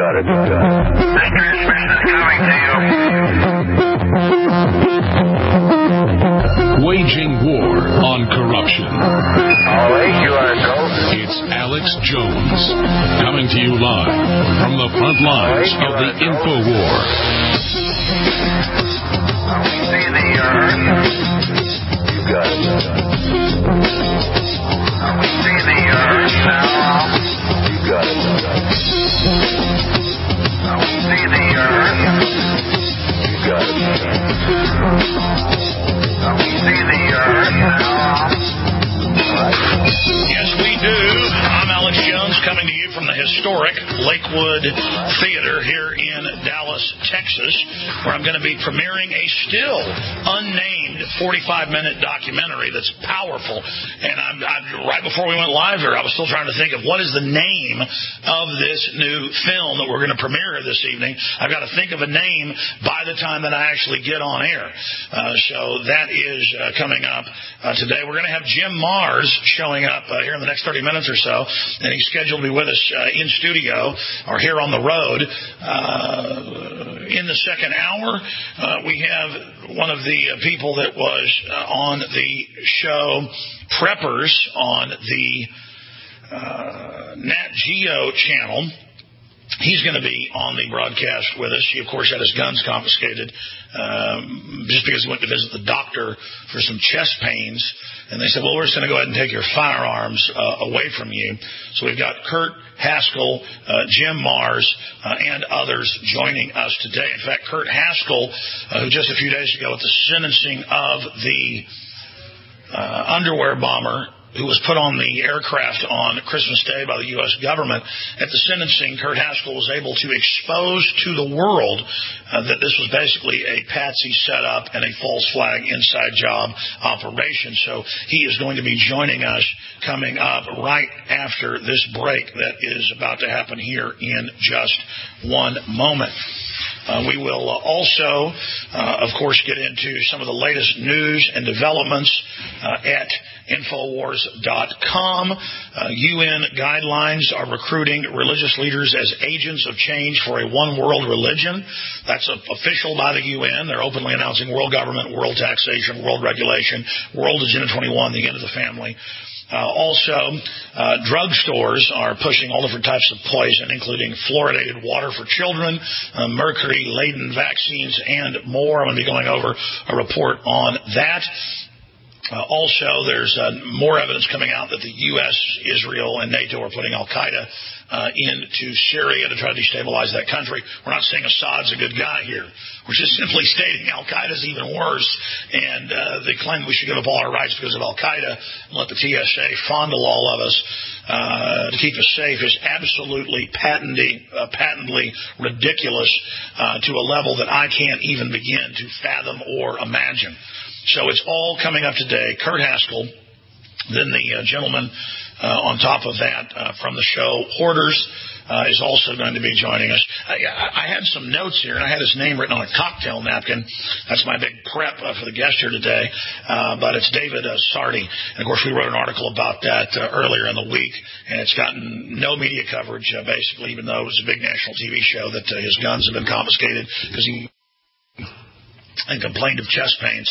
got it. Transmission is coming to you. Waging war on corruption. All right, you are go. It's Alex Jones coming to you live from the front lines of the info war. See the Earth. You got it. We see the Earth now. You got it. We see the Earth. You got it. We see the Earth now. Yes, we do. I'm Alex Jones coming to you from the historic Lakewood Theater here in Dallas, Texas, where I'm going to be premiering a still unnamed 45-minute documentary that's powerful. And I'm right before we went live here, I was still trying to think of what is the name of this new film that we're going to premiere this evening. I've got to think of a name by the time that I actually get on air. So that is coming up today. We're going to have Jim Marrs showing up here in the next 30 minutes or so, and he's scheduled to be with us in studio or here on the road. In the second hour, we have one of the people that was on the show Preppers on the Nat Geo channel. He's going to be on the broadcast with us. He, of course, had his guns confiscated just because he went to visit the doctor for some chest pains. And they said, well, we're just going to go ahead and take your firearms away from you. So we've got Kurt Haskell, Jim Marrs, and others joining us today. In fact, Kurt Haskell, who just a few days ago at the sentencing of the underwear bomber who was put on the aircraft on Christmas Day by the U.S. government. At the sentencing, Kurt Haskell was able to expose to the world that this was basically a patsy setup and a false flag inside job operation. So he is going to be joining us coming up right after this break that is about to happen here in just one moment. We will also, of course, get into some of the latest news and developments at Infowars.com. UN guidelines are recruiting religious leaders as agents of change for a one-world religion. That's official by the UN. They're openly announcing world government, world taxation, world regulation, world Agenda 21, the end of the family. Also, drugstores are pushing all different types of poison, including fluoridated water for children, mercury-laden vaccines, and more. I'm going to be going over a report on that. Also, there's more evidence coming out that the U.S., Israel, and NATO are putting al-Qaeda into Syria to try to destabilize that country. We're not saying Assad's a good guy here. We're just simply stating al-Qaeda's even worse, and they claim we should give up all our rights because of al-Qaeda and let the TSA fondle all of us to keep us safe is absolutely patently ridiculous to a level that I can't even begin to fathom or imagine. So it's all coming up today. Kurt Haskell, then the gentleman on top of that from the show, Hoarders, is also going to be joining us. I had some notes here, and I had his name written on a cocktail napkin. That's my big prep for the guest here today, but it's David Sardi. And, of course, we wrote an article about that earlier in the week, and it's gotten no media coverage, basically, even though it was a big national TV show that his guns have been confiscated because he complained of chest pains.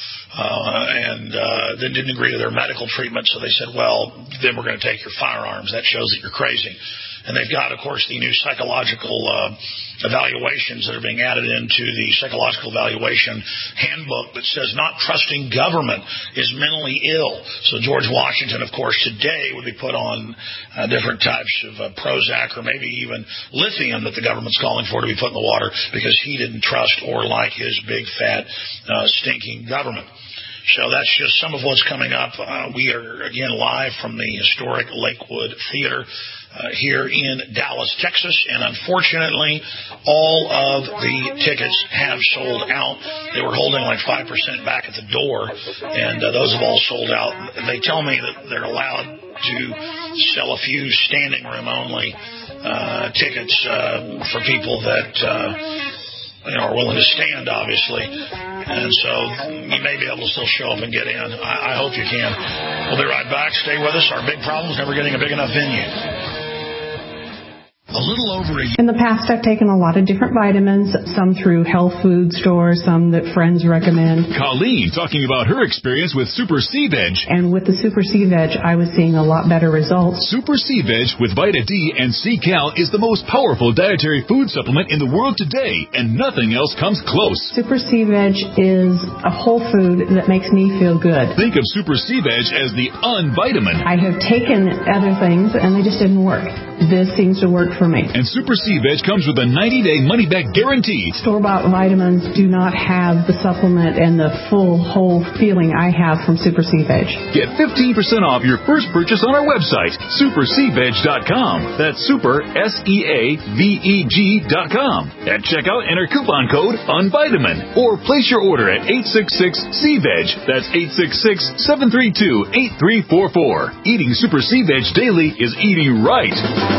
And then didn't agree to their medical treatment, so they said, well, then we're going to take your firearms. That shows that you're crazy. And they've got, of course, the new psychological evaluations that are being added into the psychological evaluation handbook that says not trusting government is mentally ill. So George Washington, of course, today would be put on different types of Prozac or maybe even lithium that the government's calling for to be put in the water because he didn't trust or like his big, fat, stinking government. So that's just some of what's coming up. We are, again, live from the historic Lakewood Theater here in Dallas, Texas, and unfortunately, all of the tickets have sold out. They were holding like 5% back at the door, and those have all sold out. They tell me that they're allowed to sell a few standing room only tickets for people that are willing to stand, obviously. And so you may be able to still show up and get in. I hope you can. We'll be right back. Stay with us. Our big problem is never getting a big enough venue. A little over a year. In the past, I've taken a lot of different vitamins, some through health food stores, some that friends recommend. Colleen talking about her experience with Super C-Veg. And with the Super C-Veg, I was seeing a lot better results. Super C-Veg with Vita D and C-Cal is the most powerful dietary food supplement in the world today, and nothing else comes close. Super C-Veg is a whole food that makes me feel good. Think of Super C-Veg as the unvitamin. I have taken other things, and they just didn't work. This seems to work for me. And Super C-Veg comes with a 90-day money-back guarantee. Store-bought vitamins do not have the supplement and the full, whole feeling I have from Super C-Veg. Get 15% off your first purchase on our website, supercveg.com. That's super, SEAVEG.com. At checkout, enter coupon code UNVITAMIN. Or place your order at 866-C-VEG. That's 866-732-8344. Eating Super C-Veg daily is eating right.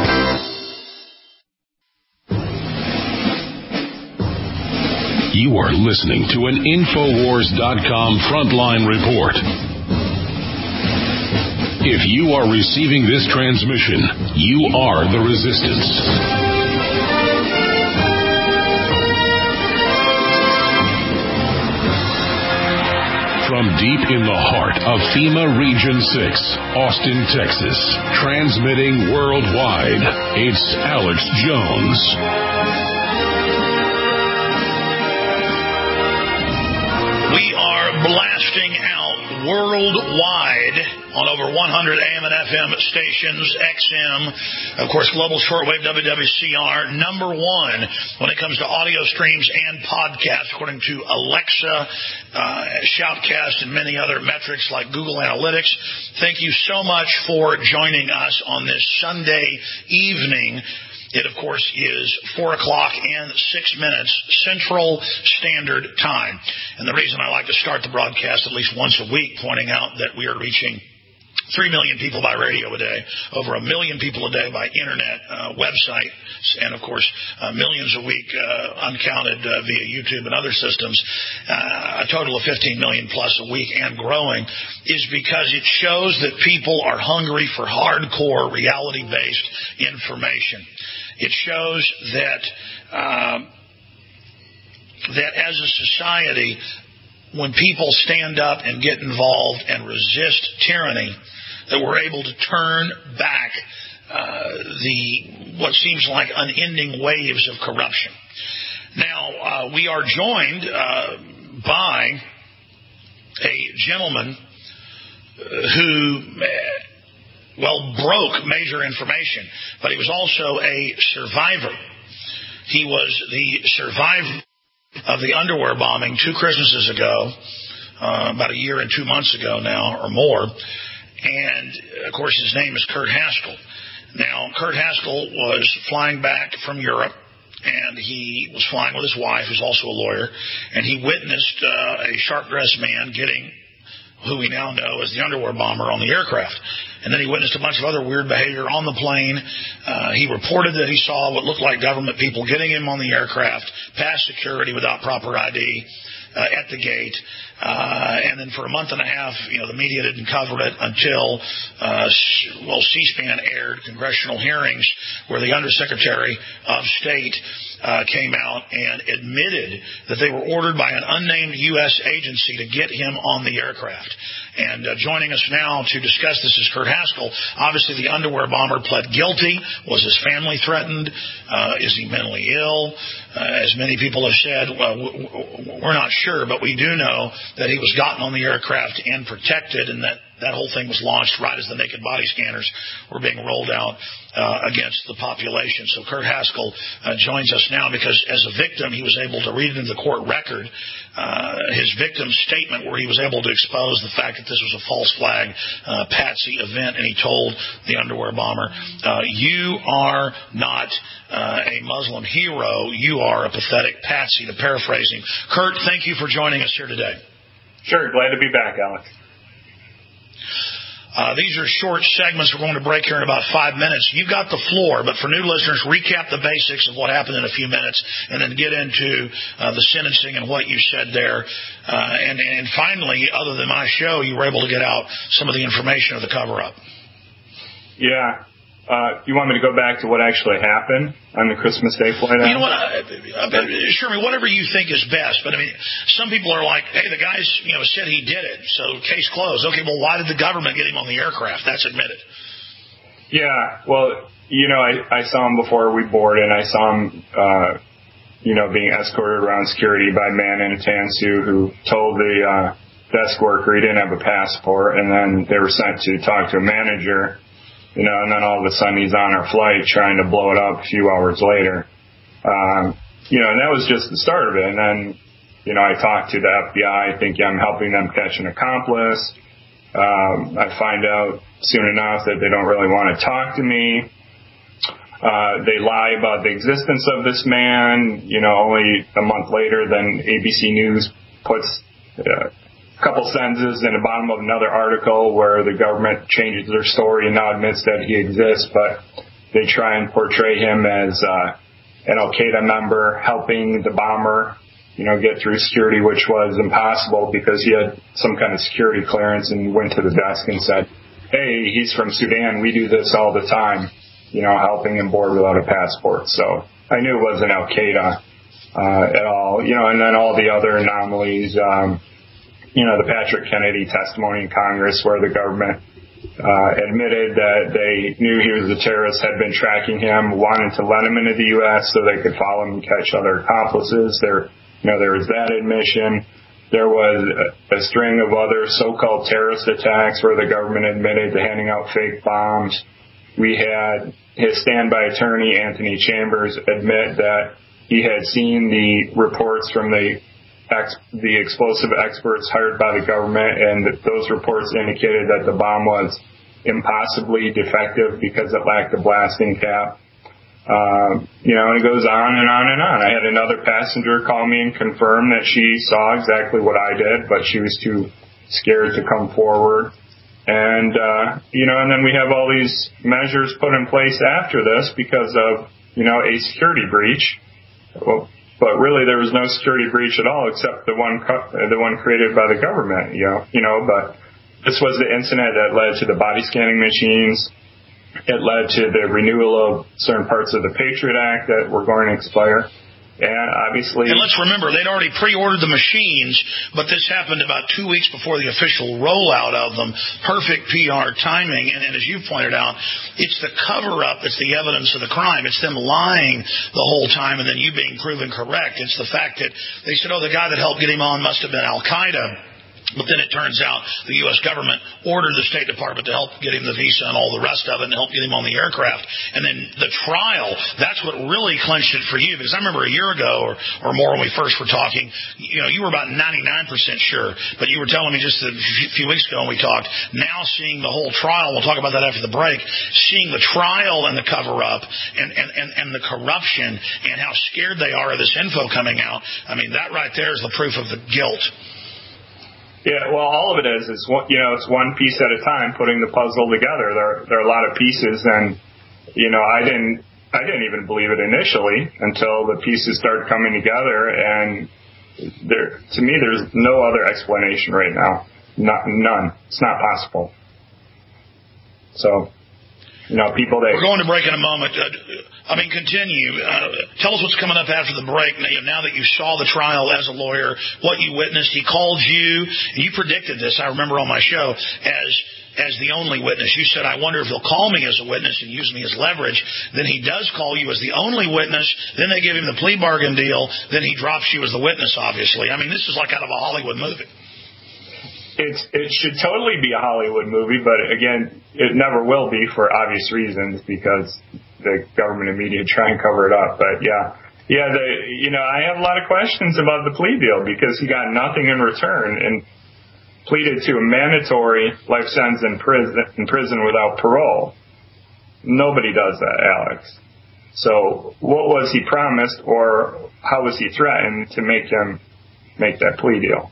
You are listening to an Infowars.com frontline report. If you are receiving this transmission, you are the resistance. From deep in the heart of FEMA Region 6, Austin, Texas, transmitting worldwide, it's Alex Jones. We are blasting out worldwide on over 100 AM and FM stations, XM, of course, global shortwave, WWCR, number one when it comes to audio streams and podcasts, according to Alexa, Shoutcast, and many other metrics like Google Analytics. Thank you so much for joining us on this Sunday evening. It, of course, is 4 o'clock and 6 minutes Central Standard Time. And the reason I like to start the broadcast at least once a week, pointing out that we are reaching 3 million people by radio a day, over 1 million people a day by internet, website, and, of course, millions a week uncounted via YouTube and other systems, a total of 15 million plus a week and growing, is because it shows that people are hungry for hardcore reality-based information. It shows that that as a society, when people stand up and get involved and resist tyranny, that we're able to turn back what seems like unending waves of corruption. Now, we are joined by a gentleman who, broke major information, but he was also a survivor. He was the survivor of the underwear bombing 2 Christmases ago, about a year and 2 months ago now or more. And, of course, his name is Kurt Haskell. Now, Kurt Haskell was flying back from Europe, and he was flying with his wife, who's also a lawyer, and he witnessed a sharp-dressed man getting who we now know as the underwear bomber on the aircraft. And then he witnessed a bunch of other weird behavior on the plane. He reported that he saw what looked like government people getting him on the aircraft, past security without proper ID, at the gate. And then for a month and a half, the media didn't cover it until, C-SPAN aired congressional hearings where the Undersecretary of State came out and admitted that they were ordered by an unnamed U.S. agency to get him on the aircraft. And joining us now to discuss this is Kurt Haskell. Obviously, the underwear bomber pled guilty. Was his family threatened? Is he mentally ill? As many people have said, we're not sure, but we do know that he was gotten on the aircraft and protected, and that whole thing was launched right as the naked body scanners were being rolled out against the population. So Kurt Haskell joins us now because as a victim, he was able to read into the court record his victim's statement where he was able to expose the fact that this was a false flag patsy event, and he told the underwear bomber, you are not a Muslim hero, you are a pathetic patsy, to paraphrase him. Kurt, thank you for joining us here today. Sure, glad to be back, Alex. These are short segments. We're going to break here in about 5 minutes. You've got the floor, but for new listeners, recap the basics of what happened in a few minutes and then get into the sentencing and what you said there. And finally, other than my show, you were able to get out some of the information of the cover-up. Yeah. you want me to go back to what actually happened on the Christmas Day flight? You know what? Sherman, whatever you think is best. But, I mean, some people are like, hey, the guy's, said he did it, so case closed. Okay, well, why did the government get him on the aircraft? That's admitted. Yeah, well, I saw him before we boarded, and I saw him, being escorted around security by a man in a tan suit who told the desk worker he didn't have a passport, and then they were sent to talk to a manager. And then all of a sudden he's on our flight trying to blow it up a few hours later. And that was just the start of it. And then, I talked to the FBI thinking I'm helping them catch an accomplice. I find out soon enough that they don't really want to talk to me. They lie about the existence of this man. Only a month later, then ABC News puts a couple sentences in the bottom of another article where the government changes their story and now admits that he exists, but they try and portray him as an Al-Qaeda member helping the bomber, get through security, which was impossible because he had some kind of security clearance and went to the desk and said, hey, he's from Sudan. We do this all the time, helping him board without a passport. So I knew it wasn't Al-Qaeda at all, and then all the other anomalies, the Patrick Kennedy testimony in Congress where the government admitted that they knew he was a terrorist, had been tracking him, wanted to let him into the U.S. so they could follow him and catch other accomplices. There was that admission. There was a string of other so-called terrorist attacks where the government admitted to handing out fake bombs. We had his standby attorney, Anthony Chambers, admit that he had seen the reports from the explosive experts hired by the government, and that those reports indicated that the bomb was impossibly defective because it lacked a blasting cap. And it goes on and on and on. I had another passenger call me and confirm that she saw exactly what I did, but she was too scared to come forward. And, and then we have all these measures put in place after this because of, a security breach. Well, but really, there was no security breach at all, except the one created by the government. But this was the incident that led to the body scanning machines. It led to the renewal of certain parts of the Patriot Act that were going to expire. And obviously... And let's remember, they'd already pre-ordered the machines, but this happened about 2 weeks before the official rollout of them. Perfect PR timing. And as you pointed out, it's the cover-up that's the evidence of the crime. It's them lying the whole time and then you being proven correct. It's the fact that they said, the guy that helped get him on must have been Al-Qaeda. But then it turns out the U.S. government ordered the State Department to help get him the visa and all the rest of it and help get him on the aircraft. And then the trial, that's what really clinched it for you. Because I remember a year ago or more when we first were talking, you were about 99% sure. But you were telling me just a few weeks ago when we talked, now seeing the whole trial, we'll talk about that after the break, seeing the trial and the cover-up and the corruption and how scared they are of this info coming out, I mean, that right there is the proof of the guilt. Yeah, well, all of it is it's one piece at a time, putting the puzzle together. There are a lot of pieces, and I didn't even believe it initially until the pieces started coming together. And to me, there's no other explanation right now. None. It's not possible. So, people that... We're going to break in a moment. Continue. Tell us what's coming up after the break. Now that you saw the trial as a lawyer, what you witnessed, he called you, and you predicted this, I remember on my show, as the only witness. You said, I wonder if he'll call me as a witness and use me as leverage. Then he does call you as the only witness. Then they give him the plea bargain deal. Then he drops you as the witness, obviously. This is like out of a Hollywood movie. It should totally be a Hollywood movie, but again, it never will be for obvious reasons because the government and media try and cover it up. But I have a lot of questions about the plea deal because he got nothing in return and pleaded to a mandatory life sentence in prison without parole. Nobody does that, Alex. So what was he promised, or how was he threatened to make him make that plea deal?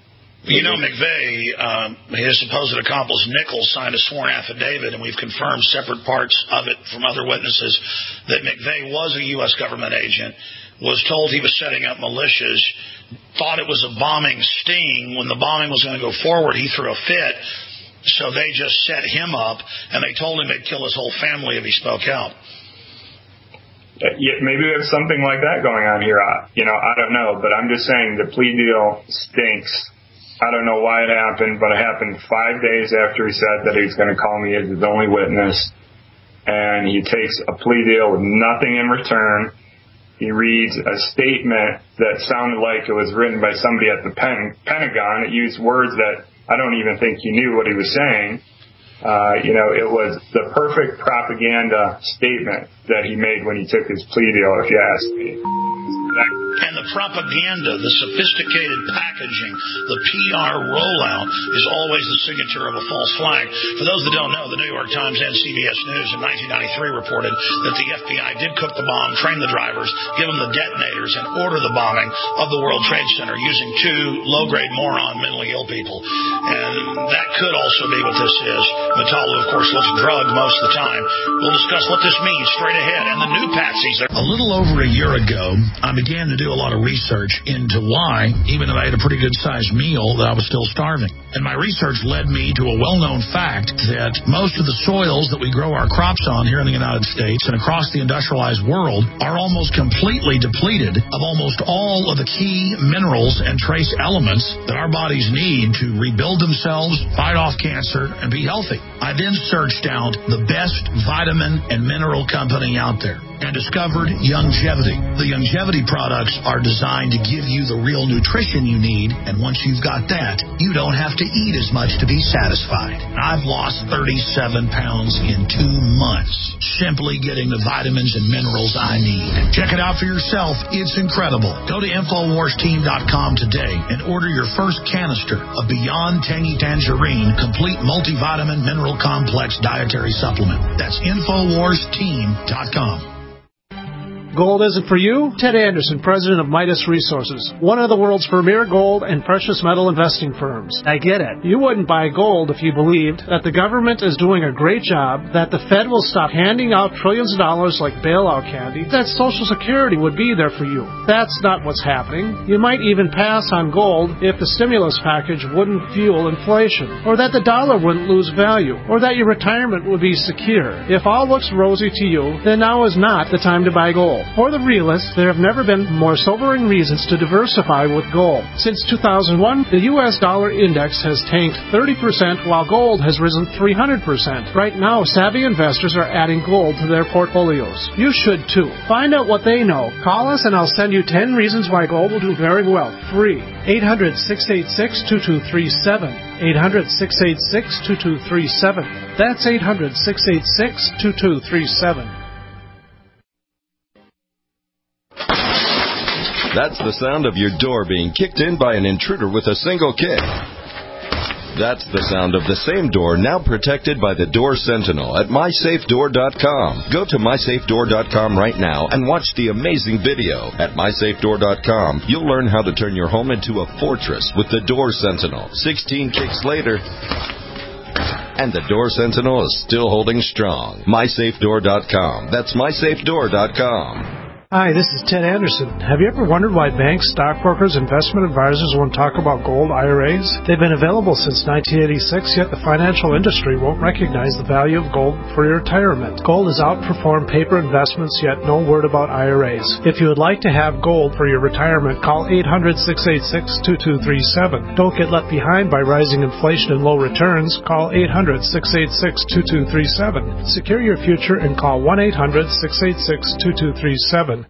McVeigh, his supposed accomplice Nichols, signed a sworn affidavit, and we've confirmed separate parts of it from other witnesses that McVeigh was a U.S. government agent, was told he was setting up militias, thought it was a bombing sting. When the bombing was going to go forward, he threw a fit. So they just set him up, and they told him they'd kill his whole family if he spoke out. Yeah, maybe there's something like that going on here. I don't know, but I'm just saying the plea deal stinks. I don't know why it happened, but it happened 5 days after he said that he was going to call me as his only witness, and he takes a plea deal with nothing in return. He reads a statement that sounded like it was written by somebody at the Pentagon. It used words that I don't even think he knew what he was saying. It was the perfect propaganda statement that he made when he took his plea deal, if you ask me. And the propaganda, the sophisticated packaging, the PR rollout is always the signature of a false flag. For those that don't know, the New York Times and CBS News in 1993 reported that the FBI did cook the bomb, train the drivers, give them the detonators, and order the bombing of the World Trade Center using 2 low-grade moron mentally ill people. And that could also be what this is. Matalu, of course, looks drugged most of the time. We'll discuss what this means straight ahead. And the new patsies. A little over a year ago, I began to do a lot of research into why, even though I had a pretty good-sized meal, that I was still starving. And my research led me to a well-known fact that most of the soils that we grow our crops on here in the United States and across the industrialized world are almost completely depleted of almost all of the key minerals and trace elements that our bodies need to rebuild themselves, fight off cancer, and be healthy. I then searched out the best vitamin and mineral company out there and discovered Youngevity. The Youngevity products are designed to give you the real nutrition you need, and once you've got that, you don't have to eat as much to be satisfied. I've lost 37 pounds in 2 months, simply getting the vitamins and minerals I need. Check it out for yourself. It's incredible. Go to InfoWarsTeam.com today and order your first canister of Beyond Tangy Tangerine Complete Multivitamin Mineral Complex Dietary Supplement. That's InfoWarsTeam.com. Gold isn't for you? Ted Anderson, president of Midas Resources, one of the world's premier gold and precious metal investing firms. I get it. You wouldn't buy gold if you believed that the government is doing a great job, that the Fed will stop handing out trillions of dollars like bailout candy, that Social Security would be there for you. That's not what's happening. You might even pass on gold if the stimulus package wouldn't fuel inflation, or that the dollar wouldn't lose value, or that your retirement would be secure. If all looks rosy to you, then now is not the time to buy gold. For the realists, there have never been more sobering reasons to diversify with gold. Since 2001, the U.S. dollar index has tanked 30%, while gold has risen 300%. Right now, savvy investors are adding gold to their portfolios. You should too. Find out what they know. Call us and I'll send you 10 reasons why gold will do very well. Free. 800-686-2237. 800-686-2237. That's 800-686-2237. That's the sound of your door being kicked in by an intruder with a single kick. That's the sound of the same door now protected by the Door Sentinel at MySafeDoor.com. Go to MySafeDoor.com right now and watch the amazing video. At MySafeDoor.com, you'll learn how to turn your home into a fortress with the Door Sentinel. 16 kicks later, and the Door Sentinel is still holding strong. MySafeDoor.com. That's MySafeDoor.com. Hi, this is Ted Anderson. Have you ever wondered why banks, stockbrokers, investment advisors won't talk about gold IRAs? They've been available since 1986, yet the financial industry won't recognize the value of gold for your retirement. Gold has outperformed paper investments, yet no word about IRAs. If you would like to have gold for your retirement, call 800-686-2237. Don't get left behind by rising inflation and low returns. Call 800-686-2237. Secure your future and call 1-800-686-2237.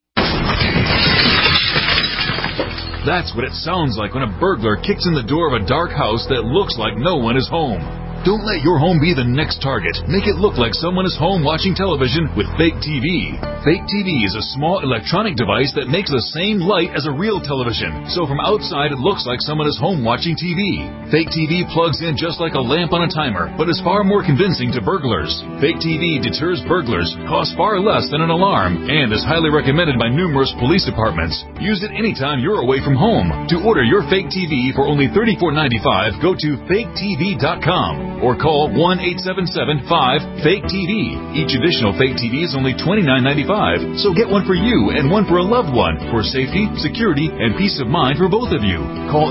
That's what it sounds like when a burglar kicks in the door of a dark house that looks like no one is home. Don't let your home be the next target. Make it look like someone is home watching television with Fake TV. Fake TV is a small electronic device that makes the same light as a real television. So from outside, it looks like someone is home watching TV. Fake TV plugs in just like a lamp on a timer, but is far more convincing to burglars. Fake TV deters burglars, costs far less than an alarm, and is highly recommended by numerous police departments. Use it anytime you're away from home. To order your Fake TV for only $34.95, go to FakeTV.com. or call 1-877-5-FAKE-TV. Each additional fake TV is only $29.95, so get one for you and one for a loved one for safety, security, and peace of mind for both of you. Call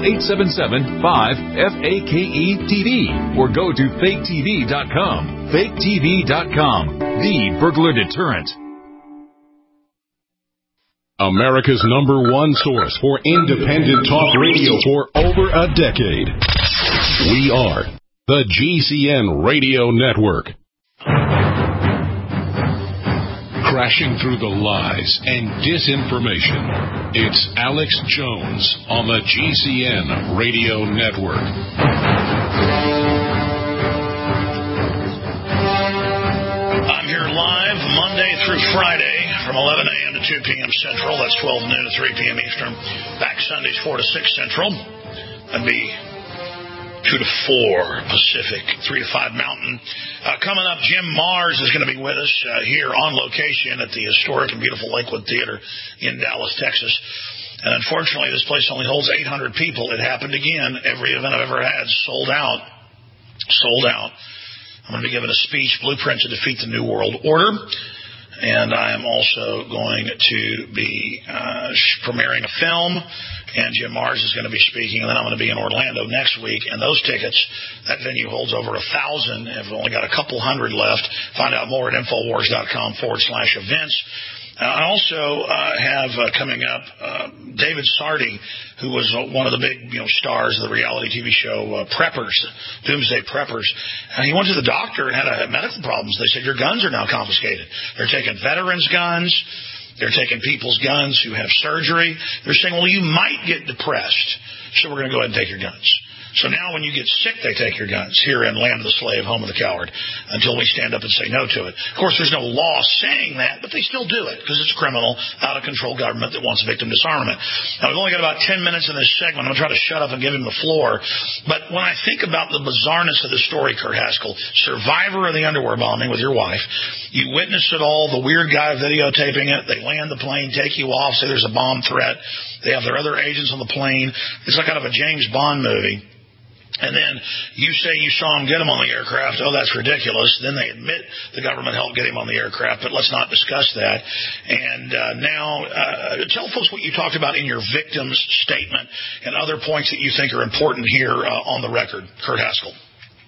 877-5-FAKE-TV or go to faketv.com. faketv.com, the burglar deterrent. America's #1 source for independent talk radio for over a decade. We are the GCN Radio Network. Crashing through the lies and disinformation, it's Alex Jones on the GCN Radio Network. I'm here live Monday through Friday from 11 a.m. to 2 p.m. Central. That's 12 noon to 3 p.m. Eastern. Back Sundays 4 to 6 Central. That'd be 2 to 4 Pacific, 3 to 5 Mountain. Coming up, Jim Mars is going to be with us here on location at the historic and beautiful Lakewood Theater in Dallas, Texas. And unfortunately, this place only holds 800 people. It happened again. Every event I've ever had sold out. Sold out. I'm going to be giving a speech, Blueprint to Defeat the New World Order. And I am also going to be premiering a film, and Jim Mars is going to be speaking, and then I'm going to be in Orlando next week. And those tickets, that venue holds over 1,000. I've only got a couple hundred left. Find out more at Infowars.com/events. I also have coming up David Sardi, who was one of the big stars of the reality TV show Preppers, Doomsday Preppers. He went to the doctor and had medical problems. They said, your guns are now confiscated. They're taking veterans' guns. They're taking people's guns who have surgery. They're saying, well, you might get depressed, so we're going to go ahead and take your guns. So now when you get sick, they take your guns here in Land of the Slave, Home of the Coward, until we stand up and say no to it. Of course, there's no law saying that, but they still do it because it's criminal, out-of-control government that wants victim disarmament. Now, we've only got about 10 minutes in this segment. I'm going to try to shut up and give him the floor. But when I think about the bizarreness of the story, Kurt Haskell, survivor of the underwear bombing with your wife, you witnessed it all, the weird guy videotaping it. They land the plane, take you off, say there's a bomb threat. They have their other agents on the plane. It's like out of a James Bond movie. And then you say you saw him get him on the aircraft. Oh, that's ridiculous. Then they admit the government helped get him on the aircraft, but let's not discuss that. And now tell folks what you talked about in your victim's statement and other points that you think are important here on the record. Kurt Haskell.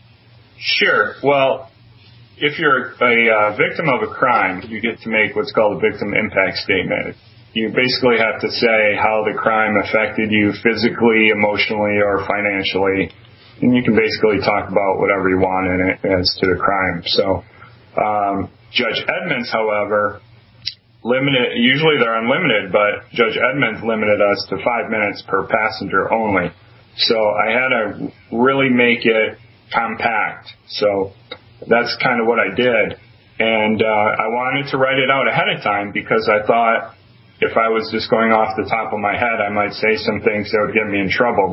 Sure. Well, if you're a victim of a crime, you get to make what's called a victim impact statement. You basically have to say how the crime affected you physically, emotionally, or financially. And you can basically talk about whatever you want in it as to the crime. So Judge Edmonds, however, usually they're unlimited, but Judge Edmonds limited us to 5 minutes per passenger only. So I had to really make it compact. So that's kind of what I did. And I wanted to write it out ahead of time because I thought if I was just going off the top of my head, I might say some things that would get me in trouble.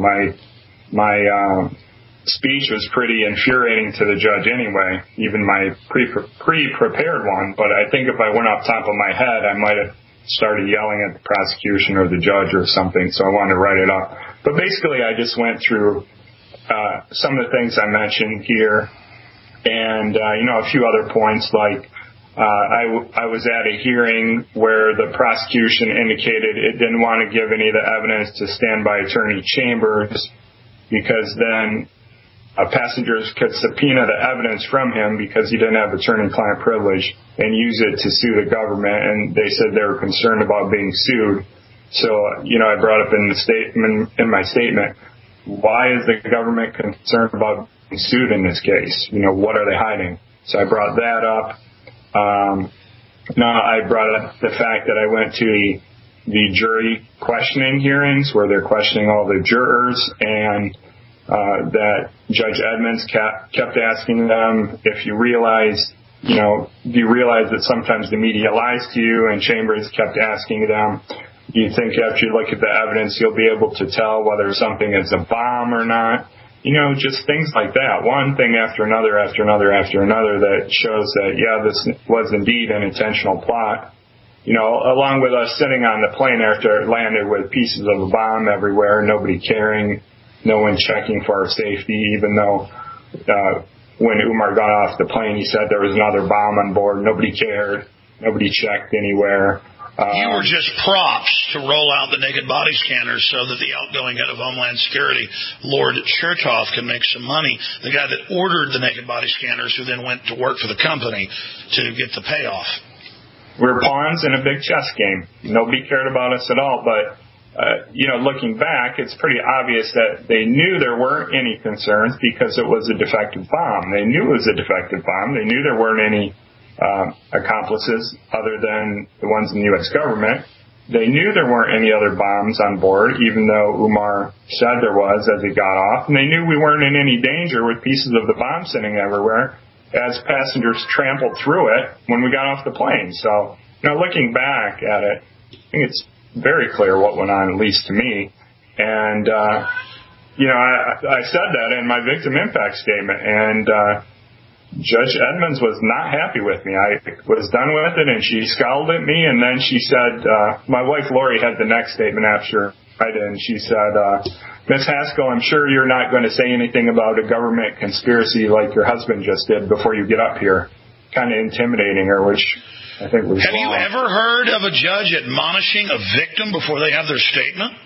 My speech was pretty infuriating to the judge anyway, even my pre-prepared one. But I think if I went off top of my head, I might have started yelling at the prosecution or the judge or something. So I wanted to write it up. But basically, I just went through some of the things I mentioned here, and a few other points like. I was at a hearing where the prosecution indicated it didn't want to give any of the evidence to standby attorney Chambers because then passengers could subpoena the evidence from him because he didn't have attorney-client privilege and use it to sue the government. And they said they were concerned about being sued. So, I brought up in my statement, why is the government concerned about being sued in this case? What are they hiding? So I brought that up. Now I brought up the fact that I went to the jury questioning hearings where they're questioning all the jurors and that Judge Edmonds kept asking them if you realize, do you realize that sometimes the media lies to you? And Chambers kept asking them, do you think after you look at the evidence you'll be able to tell whether something is a bomb or not? Just things like that. One thing after another that shows that, this was indeed an intentional plot. Along with us sitting on the plane after it landed with pieces of a bomb everywhere, nobody caring, no one checking for our safety, even though when Umar got off the plane, he said there was another bomb on board. Nobody cared. Nobody checked anywhere. You were just props to roll out the naked body scanners so that the outgoing head of Homeland Security, Lord Chertoff, can make some money. The guy that ordered the naked body scanners, who then went to work for the company to get the payoff. We're pawns in a big chess game. Nobody cared about us at all. But, looking back, it's pretty obvious that they knew there weren't any concerns because it was a defective bomb. They knew it was a defective bomb. They knew there weren't any accomplices other than the ones in the U.S. government. They knew there weren't any other bombs on board, even though Umar said there was as he got off. And they knew we weren't in any danger with pieces of the bomb sitting everywhere as passengers trampled through it when we got off the plane. So, looking back at it, I think it's very clear what went on, at least to me. And, I said that in my victim impact statement, and Judge Edmonds was not happy with me. I was done with it, and she scowled at me, and then she said, my wife Lori had the next statement after I did, and she said, Ms. Haskell, I'm sure you're not going to say anything about a government conspiracy like your husband just did before you get up here. Kind of intimidating her, which I think was Have wrong. you ever heard of a judge admonishing a victim before they have their statement?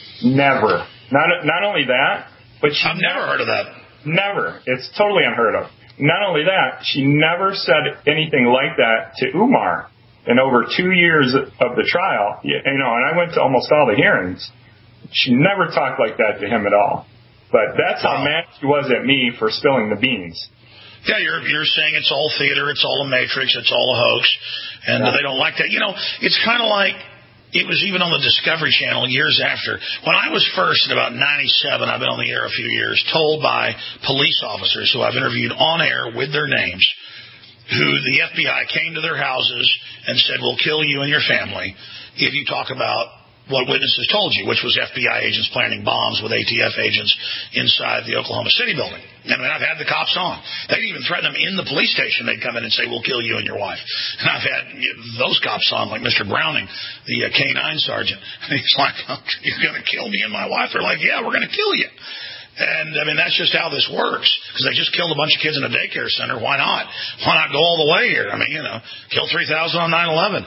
Never. Not only that, but I've never heard of that. Never. It's totally unheard of. Not only that, she never said anything like that to Umar in over 2 years of the trial. And I went to almost all the hearings. She never talked like that to him at all. But that's how mad she was at me for spilling the beans. Yeah, you're saying it's all theater, it's all a matrix, it's all a hoax, and they don't like that. It's kind of like it was even on the Discovery Channel years after. When I was first in about 97, I've been on the air a few years, told by police officers who I've interviewed on air with their names, who the FBI came to their houses and said, we'll kill you and your family if you talk about what witnesses told you, which was FBI agents planting bombs with ATF agents inside the Oklahoma City building. I mean, I've had the cops on. They'd even threaten them in the police station. They'd come in and say, we'll kill you and your wife. And I've had those cops on, like Mr. Browning, the K-9 sergeant. And he's like, oh, you're going to kill me and my wife? They're like, yeah, we're going to kill you. And, I mean, that's just how this works. Because they just killed a bunch of kids in a daycare center. Why not? Why not go all the way here? I mean, kill 3,000 on 9/11.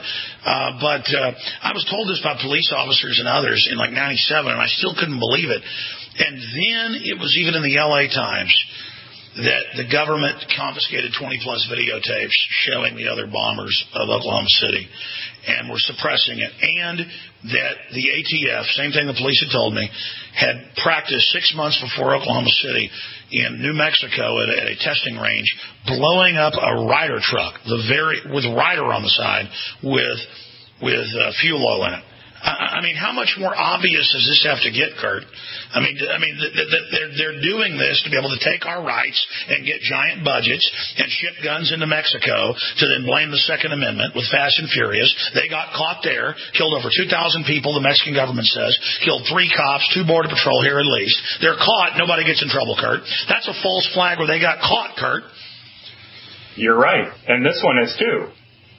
But I was told this by police officers and others in like 97, and I still couldn't believe it. And then it was even in the L.A. Times that the government confiscated 20-plus videotapes showing the other bombers of Oklahoma City and were suppressing it. And that the ATF, same thing the police had told me, had practiced 6 months before Oklahoma City in New Mexico at a testing range, blowing up a Ryder truck, with Ryder on the side with fuel oil in it. I mean, how much more obvious does this have to get, Kurt? I mean, they're doing this to be able to take our rights and get giant budgets and ship guns into Mexico to then blame the Second Amendment with Fast and Furious. They got caught there, killed over 2,000 people, the Mexican government says, killed 3 cops, 2 Border Patrol here at least. They're caught. Nobody gets in trouble, Kurt. That's a false flag where they got caught, Kurt. You're right. And this one is too.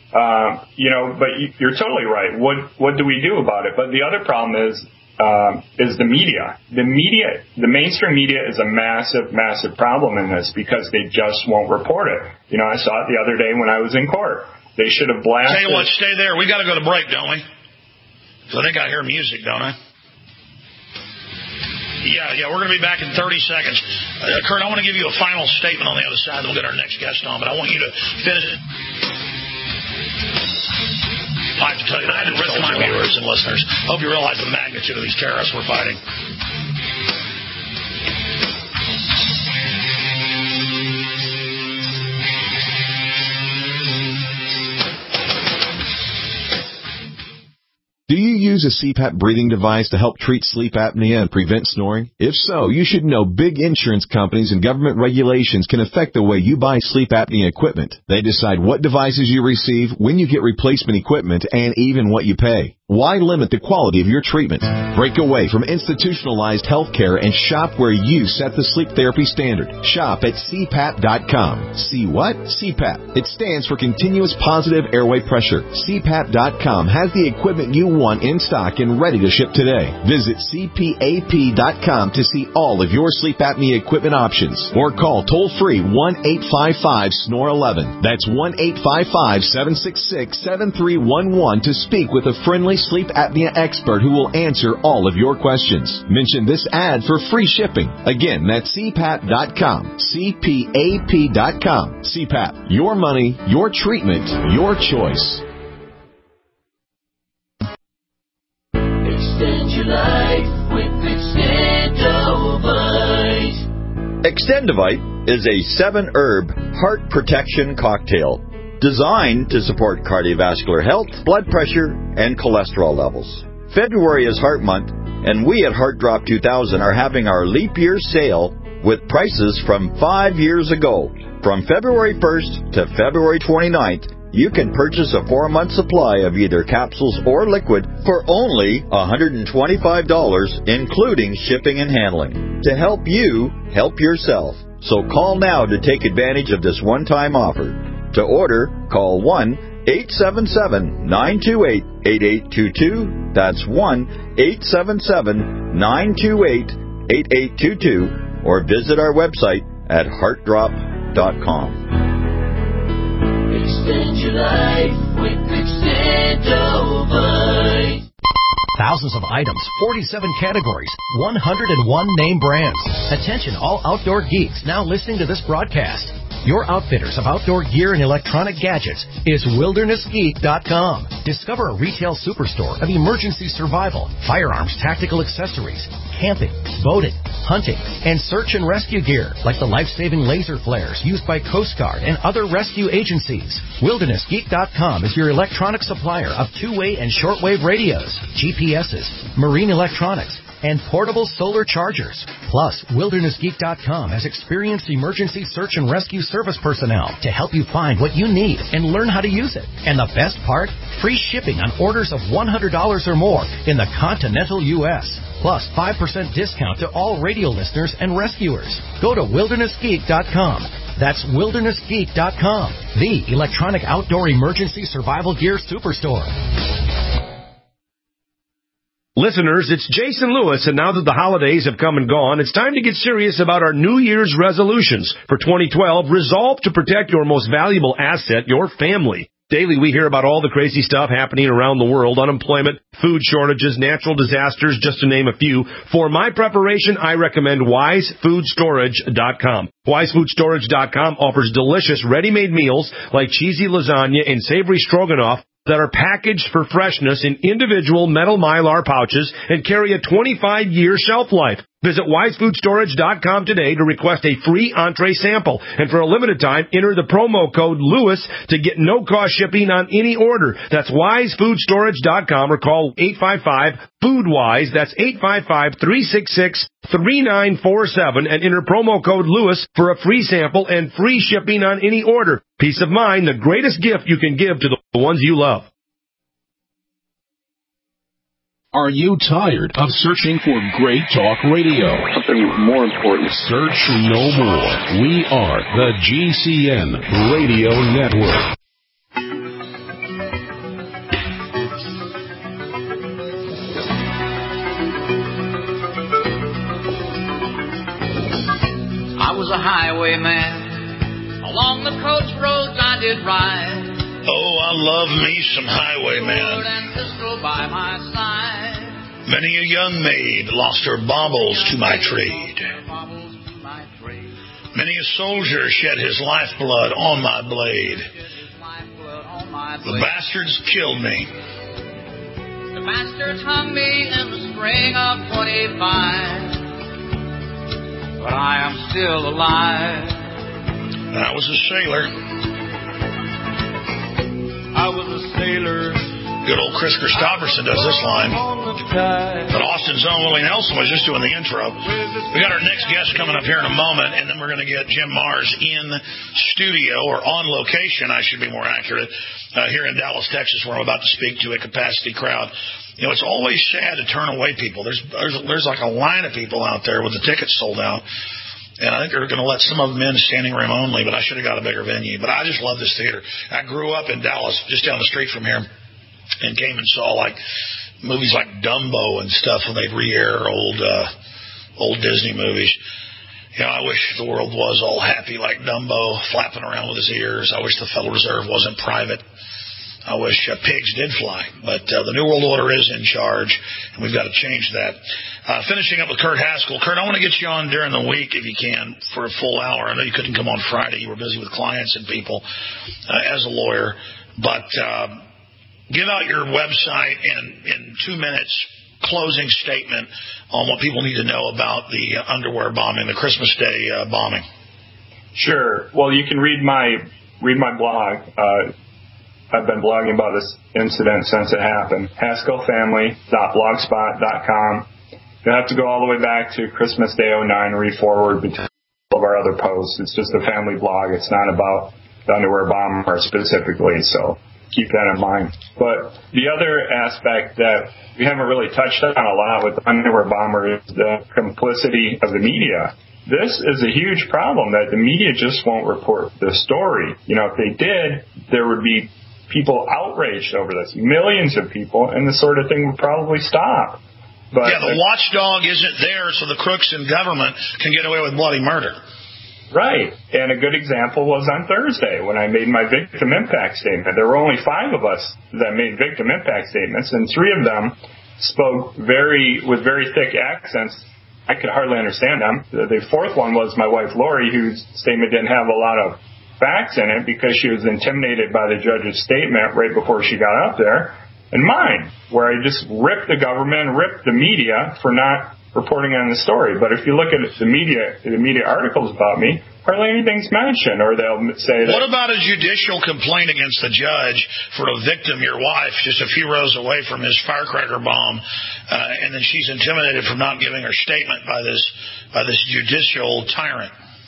But you're totally right. What do we do about it? But the other problem is the media. The mainstream media is a massive, massive problem in this because they just won't report it. I saw it the other day when I was in court. They should have blasted. Tell you what, stay there. We got to go to break, don't we? So I think I hear music, don't I? Yeah, we're going to be back in 30 seconds. Kurt, I want to give you a final statement on the other side, then we'll get our next guest on, but I want you to finish it. I have to tell you, I had to risk my viewers and listeners. Hope you realize the magnitude of these terrorists we're fighting. Do you use a CPAP breathing device to help treat sleep apnea and prevent snoring? If so, you should know big insurance companies and government regulations can affect the way you buy sleep apnea equipment. They decide what devices you receive, when you get replacement equipment, and even what you pay. Why limit the quality of your treatment? Break away from institutionalized health care and shop where you set the sleep therapy standard. Shop at CPAP.com. See what? CPAP. It stands for Continuous Positive Airway Pressure. CPAP.com has the equipment you want in stock and ready to ship today. Visit CPAP.com to see all of your sleep apnea equipment options. Or call toll-free 1-855-SNORE-11. That's 1-855-766-7311 to speak with a friendly sleep apnea expert who will answer all of your questions. Mention this ad for free shipping. Again, that's CPAP.com. CPAP.com. CPAP. Your money, your treatment, your choice. Extend your life with Extendovite. Extendovite is a 7-herb heart protection cocktail designed to support cardiovascular health, blood pressure, and cholesterol levels. February is Heart Month, and we at Heart Drop 2000 are having our leap year sale with prices from 5 years ago. From February 1st to February 29th, you can purchase a 4-month supply of either capsules or liquid for only $125, including shipping and handling, to help you help yourself. So call now to take advantage of this one-time offer. To order, call 1-877-928-8822. That's 1-877-928-8822. Or visit our website at heartdrop.com. Extend your life with Extendovite. Thousands of items, 47 categories, 101 name brands. Attention all outdoor geeks now listening to this broadcast. Your outfitters of outdoor gear and electronic gadgets is WildernessGeek.com. Discover a retail superstore of emergency survival, firearms, tactical accessories, camping, boating, hunting, and search and rescue gear like the life-saving laser flares used by Coast Guard and other rescue agencies. WildernessGeek.com is your electronic supplier of two-way and shortwave radios, GPSs, marine electronics, and portable solar chargers. Plus, WildernessGeek.com has experienced emergency search and rescue service personnel to help you find what you need and learn how to use it. And the best part? Free shipping on orders of $100 or more in the continental U.S. Plus, 5% discount to all radio listeners and rescuers. Go to WildernessGeek.com. That's WildernessGeek.com, the electronic outdoor emergency survival gear superstore. Listeners, it's Jason Lewis, and now that the holidays have come and gone, it's time to get serious about our New Year's resolutions. For 2012, resolve to protect your most valuable asset, your family. Daily, we hear about all the crazy stuff happening around the world, unemployment, food shortages, natural disasters, just to name a few. For my preparation, I recommend WiseFoodStorage.com. WiseFoodStorage.com offers delicious ready-made meals like cheesy lasagna and savory stroganoff that are packaged for freshness in individual metal Mylar pouches and carry a 25-year shelf life. Visit WiseFoodStorage.com today to request a free entree sample. And for a limited time, enter the promo code LEWIS to get no-cost shipping on any order. That's WiseFoodStorage.com or call 855-FOODWISE. That's 855-366-3947 and enter promo code LEWIS for a free sample and free shipping on any order. Peace of mind, the greatest gift you can give to the ones you love. Are you tired of searching for great talk radio? Something more important. Search no more. We are the GCN Radio Network. I was a highwayman. Along the coach roads I did ride. Oh, I love me some highwayman. And pistol by my side. Many a young maid lost her baubles to my trade. Many a soldier shed his lifeblood on my blade. The bastards killed me. The bastards hung me in the spring of 25. But I am still alive. I was a sailor. I was a sailor. Good old Chris Christopherson does this line. But Austin's own Willie Nelson was just doing the intro. We got our next guest coming up here in a moment, and then we're going to get Jim Mars in studio, or on location, I should be more accurate, here in Dallas, Texas, where I'm about to speak to a capacity crowd You know, it's always sad to turn away people. There's like a line of people out there with the tickets sold out. And I think they're going to let some of them in standing room only, but I should have got a bigger venue. But I just love this theater. I grew up in Dallas, just down the street from here, and came and saw like movies like Dumbo and stuff when they'd re-air old Disney movies. You know, I wish the world was all happy like Dumbo, flapping around with his ears. I wish the Federal Reserve wasn't private. I wish pigs did fly, but the New World Order is in charge, and we've got to change that. Finishing up with Kurt Haskell. Kurt, I want to get you on during the week if you can for a full hour. I know you couldn't come on Friday. You were busy with clients and people as a lawyer, but give out your website and in 2 minutes closing statement on what people need to know about the underwear bombing, the Christmas Day bombing. Sure. Well, you can read my blog. I've been blogging about this incident since it happened. HaskellFamily.blogspot.com. You'll have to go all the way back to Christmas Day 09, read forward between all of our other posts. It's just a family blog. It's not about the underwear bomber specifically, so keep that in mind. But the other aspect that we haven't really touched on a lot with the underwear bomber is the complicity of the media. This is a huge problem that the media just won't report the story. You know, if they did, there would be people outraged over this, millions of people, and this sort of thing would probably stop. But the watchdog isn't there so the crooks in government can get away with bloody murder. Right. And a good example was on Thursday when I made my victim impact statement. There were only 5 of us that made victim impact statements, and 3 of them spoke with very thick accents. I could hardly understand them. The 4th one was my wife, Lori, whose statement didn't have a lot of facts in it because she was intimidated by the judge's statement right before she got up there, and mine, where I just ripped the government, ripped the media for not reporting on the story. But if you look at the media articles about me, hardly anything's mentioned, or they'll say that. What about a judicial complaint against the judge for a victim, your wife, just a few rows away from his firecracker bomb, and then she's intimidated from not giving her statement by this judicial tyrant?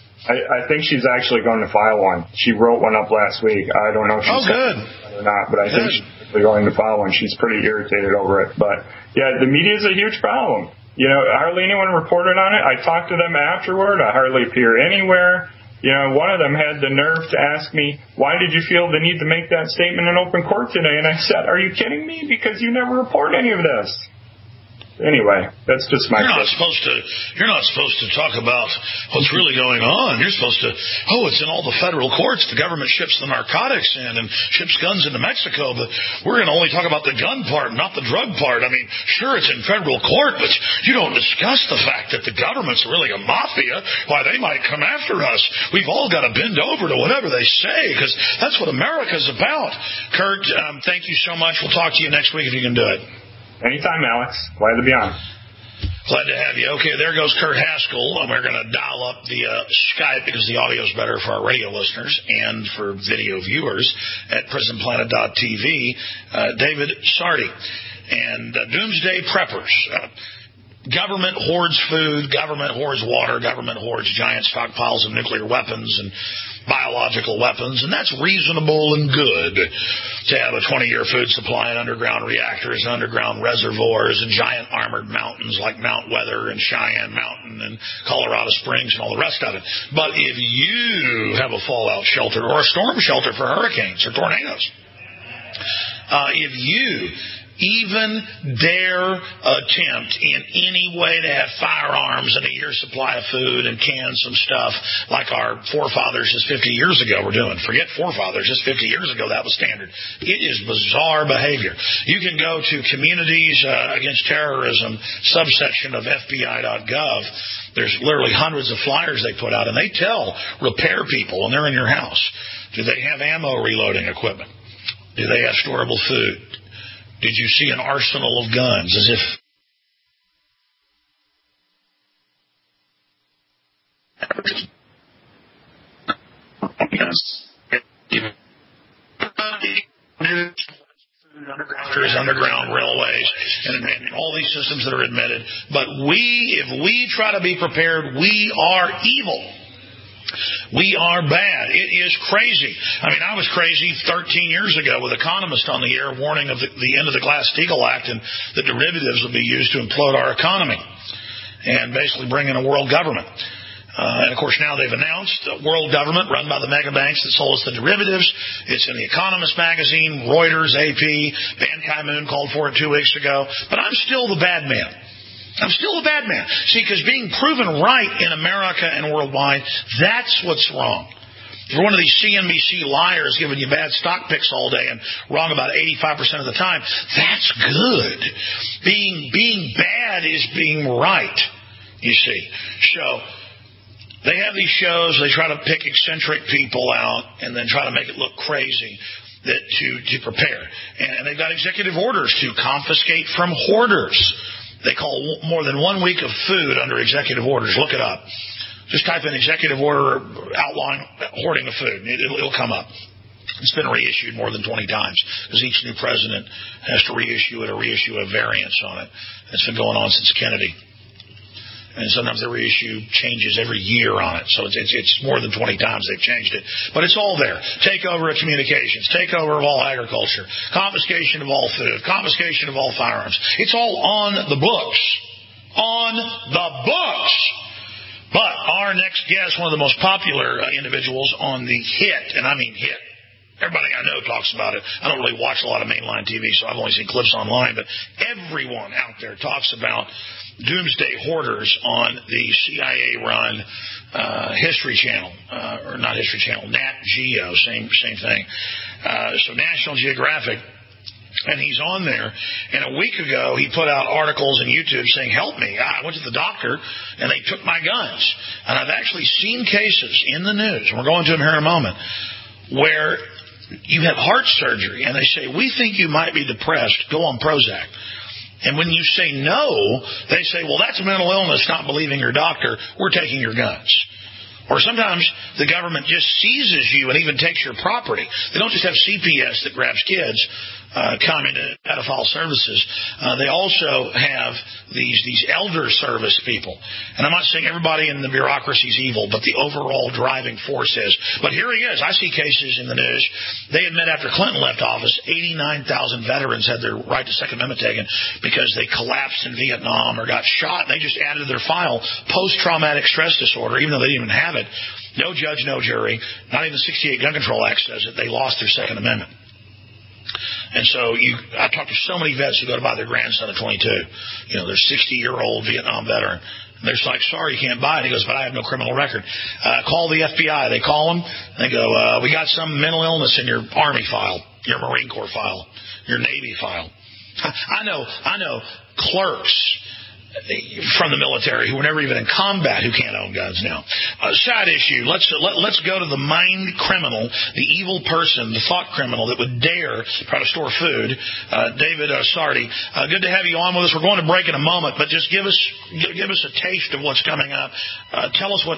I think she's actually going to file one. She wrote one up last week. I don't know if she's good or not, but I think she's going to file one. She's pretty irritated over it. But, yeah, the media is a huge problem. You know, hardly anyone reported on it. I talked to them afterward. I hardly appear anywhere. You know, one of them had the nerve to ask me, why did you feel the need to make that statement in open court today? And I said, are you kidding me? Because you never report any of this. Anyway, that's just my. You're not supposed to talk about what's really going on. You're supposed to. It's in all the federal courts. The government ships the narcotics in and ships guns into Mexico, but we're going to only talk about the gun part, not the drug part. I mean, sure, it's in federal court, but you don't discuss the fact that the government's really a mafia. Why they might come after us. We've all got to bend over to whatever they say because that's what America's about. Kurt, thank you so much. We'll talk to you next week if you can do it. Anytime, Alex. Glad to be on. Glad to have you. Okay, there goes Kurt Haskell. We're going to dial up the Skype because the audio is better for our radio listeners and for video viewers at prisonplanet.tv. David Sardi and Doomsday Preppers. Government hoards food, government hoards water, government hoards giant stockpiles of nuclear weapons and biological weapons, and that's reasonable and good to have a 20-year food supply and underground reactors and underground reservoirs and giant armored mountains like Mount Weather and Cheyenne Mountain and Colorado Springs and all the rest of it. But if you have a fallout shelter or a storm shelter for hurricanes or tornadoes, if you even dare attempt in any way to have firearms and a year's supply of food and can some stuff like our forefathers just 50 years ago were doing. Forget forefathers, just 50 years ago that was standard. It is bizarre behavior. You can go to Communities Against Terrorism subsection of FBI.gov. There's literally hundreds of flyers they put out, and they tell repair people when they're in your house, do they have ammo reloading equipment? Do they have storable food? Did you see an arsenal of guns? As if underground railways and all these systems that are admitted. But if we try to be prepared, we are evil. We are bad. It is crazy. I mean, I was crazy 13 years ago with Economist on the air warning of the end of the Glass-Steagall Act and the derivatives would be used to implode our economy and basically bring in a world government. And, of course, now they've announced a world government run by the mega banks that sold us the derivatives. It's in the Economist magazine, Reuters, AP. Ban Ki-moon called for it 2 weeks ago. But I'm still the bad man. I'm still a bad man. See, because being proven right in America and worldwide, that's what's wrong. If you're one of these CNBC liars giving you bad stock picks all day and wrong about 85% of the time, that's good. Being bad is being right, you see. So they have these shows, they try to pick eccentric people out and then try to make it look crazy to prepare. And they've got executive orders to confiscate from hoarders. They call more than 1 week of food under executive orders. Look it up. Just type in executive order outlawing hoarding of food. It'll come up. It's been reissued more than 20 times because each new president has to reissue it or reissue a variance on it. It's been going on since Kennedy. And sometimes they reissue changes every year on it. So it's more than 20 times they've changed it. But it's all there. Takeover of communications. Takeover of all agriculture. Confiscation of all food. Confiscation of all firearms. It's all on the books. On the books. But our next guest, one of the most popular individuals on the hit, and I mean hit. Everybody I know talks about it. I don't really watch a lot of mainline TV, so I've only seen clips online. But everyone out there talks about doomsday hoarders on the CIA-run History Channel, or not History Channel, Nat Geo, same thing. So National Geographic, and he's on there. And a week ago, he put out articles on YouTube saying, help me. I went to the doctor, and they took my guns. And I've actually seen cases in the news, and we're going to them here in a moment, where you have heart surgery, and they say, we think you might be depressed. Go on Prozac. And when you say no, they say, well, that's mental illness, not believing your doctor. We're taking your guns. Or sometimes the government just seizes you and even takes your property. They don't just have CPS that grabs kids, communist pedophile services. They also have these elder service people. And I'm not saying everybody in the bureaucracy is evil, but the overall driving force is. But here he is. I see cases in the news. They admit after Clinton left office, 89,000 veterans had their right to Second Amendment taken because they collapsed in Vietnam or got shot. They just added to their file post-traumatic stress disorder, even though they didn't even have it. No judge, no jury. Not even the 68 Gun Control Act says that they lost their Second Amendment. And so I talked to so many vets who go to buy their grandson at 22. You know, they're 60-year-old Vietnam veteran. And they're just like, sorry, you can't buy it. He goes, but I have no criminal record. Call the FBI. They call them. They go, we got some mental illness in your Army file, your Marine Corps file, your Navy file. I know clerks from the military who were never even in combat who can't own guns now. Side issue. Let's go to the mind criminal, the evil person, the thought criminal that would dare try to store food. David Sardi, good to have you on with us. We're going to break in a moment, but just give us a taste of what's coming up. Tell us what.